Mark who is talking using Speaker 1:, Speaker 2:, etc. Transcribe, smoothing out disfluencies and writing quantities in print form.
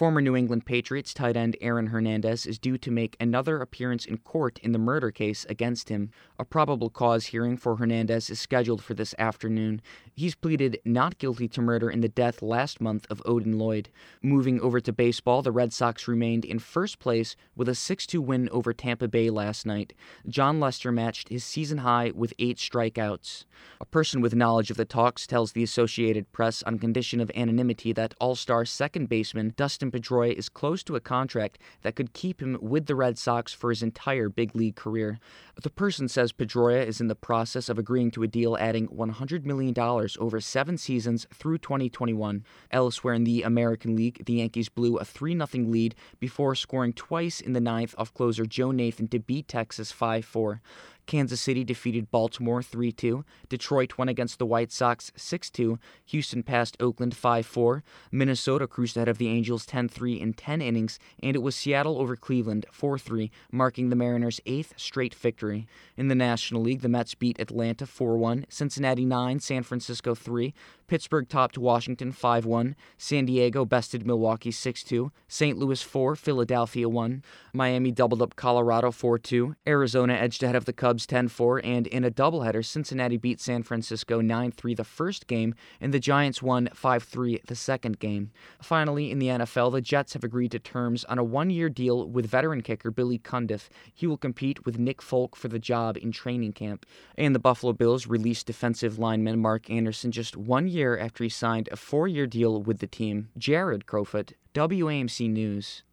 Speaker 1: Former New England Patriots tight end Aaron Hernandez is due to make another appearance in court in the murder case against him. A probable cause hearing for Hernandez is scheduled for this afternoon. He's pleaded not guilty to murder in the death last month of Odin Lloyd. Moving over to baseball, the Red Sox remained in first place with a 6-2 win over Tampa Bay last night. Jon Lester matched his season high with 8 strikeouts. A person with knowledge of the talks tells the Associated Press on condition of anonymity that All-Star second baseman Dustin Pedroia is close to a contract that could keep him with the Red Sox for his entire big league career. The person says Pedroia is in the process of agreeing to a deal adding $100 million over 7 seasons through 2021. Elsewhere in the American League, the Yankees blew a 3-0 lead before scoring twice in the ninth off closer Joe Nathan to beat Texas 5-4. Kansas City defeated Baltimore 3-2. Detroit won against the White Sox 6-2. Houston passed Oakland 5-4. Minnesota cruised ahead of the Angels 10-3 in 10 innings, and it was Seattle over Cleveland 4-3, marking the Mariners' 8th straight victory. In the National League, the Mets beat Atlanta 4-1, Cincinnati 9, San Francisco 3, Pittsburgh topped Washington 5-1, San Diego bested Milwaukee 6-2, St. Louis 4, Philadelphia 1, Miami doubled up Colorado 4-2, Arizona edged ahead of the Cubs 10-4, and in a doubleheader, Cincinnati beat San Francisco 9-3 the first game, and the Giants won 5-3 the second game. Finally, in the NFL, the Jets have agreed to terms on a 1-year deal with veteran kicker Billy Cundiff. He will compete with Nick Folk for the job in training camp. And the Buffalo Bills released defensive lineman Mark Anderson just 1 year after he signed a 4-year deal with the team. Jared Crowfoot, WAMC News.